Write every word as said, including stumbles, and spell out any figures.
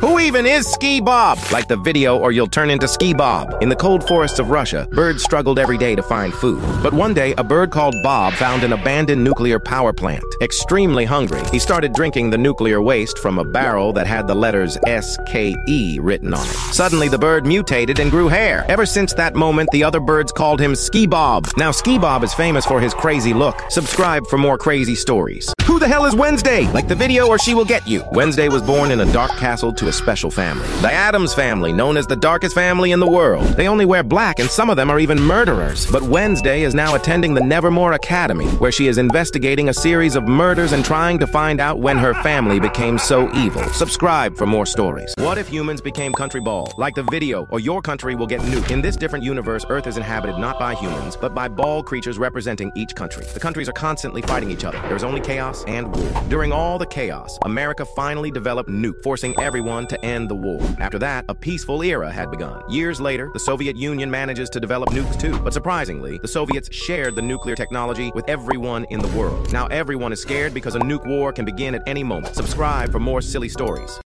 Who even is Ski Bob? Like the video or you'll turn into Ski Bob. In the cold forests of Russia, birds struggled every day to find food. But one day, a bird called Bob found an abandoned nuclear power plant. Extremely hungry, he started drinking the nuclear waste from a barrel that had the letters S K E written on it. Suddenly, the bird mutated and grew hair. Ever since that moment, the other birds called him Ski Bob. Now, Ski Bob is famous for his crazy look. Subscribe for more crazy stories. Who the hell is Wednesday? Like the video or she will get you. Wednesday was born in a dark castle to a special family. The Addams family, known as the darkest family in the world. They only wear black and some of them are even murderers. But Wednesday is now attending the Nevermore Academy, where she is investigating a series of murders and trying to find out when her family became so evil. Subscribe for more stories. What if humans became country ball? Like the video or your country will get nuked. In this different universe, Earth is inhabited not by humans, but by ball creatures representing each country. The countries are constantly fighting each other. There is only chaos and war. During all the chaos, America finally developed nuke, forcing everyone to end the war. After that, a peaceful era had begun. Years later, the Soviet Union manages to develop nukes too. But surprisingly, the Soviets shared the nuclear technology with everyone in the world. Now everyone is scared because a nuke war can begin at any moment. Subscribe for more silly stories.